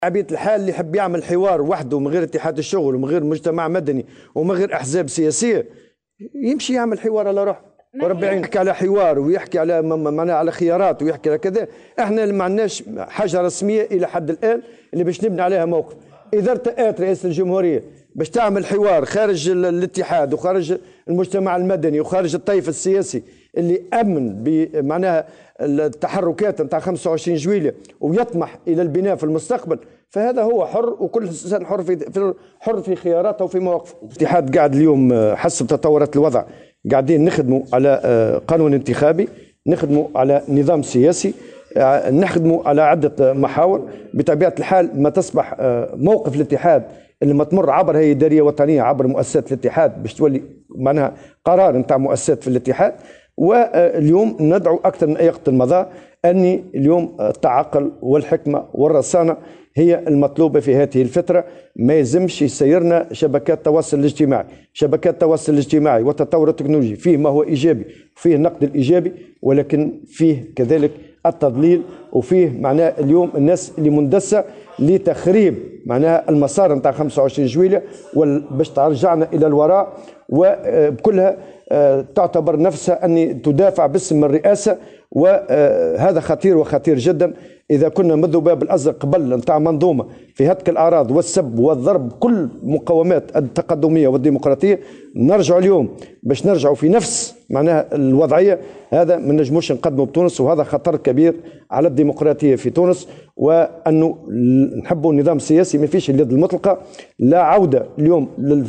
عبية الحال اللي يحب يعمل حوار وحده من غير اتحاد الشغل ومن غير مجتمع مدني ومن غير احزاب سياسيه يمشي يعمل حوار على روحه وربي يعين. يحكي على حوار ويحكي على معناها على خيارات ويحكي على كذا. احنا ما عندناش حاجه رسميه الى حد الان اللي باش نبني عليها موقف. اذا ارتأت رئيس الجمهوريه باش تعمل حوار خارج الاتحاد وخارج المجتمع المدني وخارج الطيف السياسي اللي امن بمعناها التحركات نتاع 25 جويلية ويطمح الى البناء في المستقبل، فهذا هو حر وكل انسان حر في خياراته وفي مواقفه. الاتحاد قاعد اليوم حسب تطورات الوضع قاعدين نخدموا على قانون انتخابي، نخدموا على نظام سياسي، نخدموا على عدة محاور. بطبيعة الحال ما تصبح موقف الاتحاد اللي ما تمر عبر هيئة إدارية وطنية عبر مؤسسات الاتحاد باش تولي معناها قرار نتاع مؤسسات في الاتحاد. واليوم ندعو أكثر من أي وقت مضى أن اليوم التعقل والحكمة والرصانة هي المطلوبة في هذه الفترة. ما يلزمش يسيرنا شبكات التواصل الاجتماعي. شبكات التواصل الاجتماعي والتطور التكنولوجي فيه ما هو إيجابي وفيه النقد الإيجابي، ولكن فيه كذلك التضليل وفيه معناه اليوم الناس اللي مندسة لتخريب معناها المسار نتاع 25 جويلية باش ترجعنا إلى الوراء، وبكلها تعتبر نفسها أن تدافع باسم الرئاسة. وهذا خطير وخطير جدا. إذا كنا منذ باب الأزرق قبل نتاع منظومة في هتك الأعراض والسب والضرب كل مقومات التقدمية والديمقراطية، نرجع اليوم باش نرجعوا في نفس معناها الوضعية. هذا ما نجموش نقدمه بتونس، وهذا خطر كبير على الديمقراطية في تونس. وأنه نحبوا النظام السياسي ما فيش اليد المطلقة، لا عودة اليوم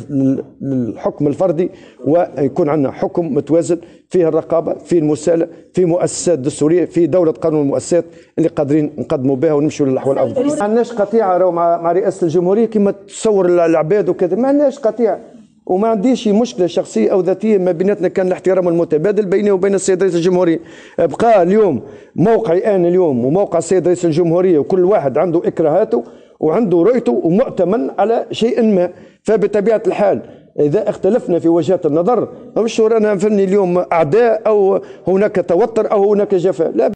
للحكم الفردي، ويكون عندنا حكم متوازن فيه الرقابة، فيه المساءلة، فيه مؤسسات دستورية، فيه دولة قانون المؤسسات اللي قادرين نقدموا بها ونمشوا للأحوال الأفضل. ما عندناش قطيعة مع رئاسة الجمهورية كما تصور العباد وكذا، ما عندناش قطيعة، وما عنديش مشكله شخصيه او ذاتيه ما بيناتنا. كان الاحترام المتبادل بيني وبين السيد رئيس الجمهوريه. بقى اليوم موقعي انا اليوم وموقع السيد رئيس الجمهوريه، وكل واحد عنده اكراهاته وعنده رؤيته ومؤتمن على شيء ما. فبطبيعه الحال اذا اختلفنا في وجهات النظر مش رانا فهمني اليوم اعداء او هناك توتر او هناك جفاء، لا.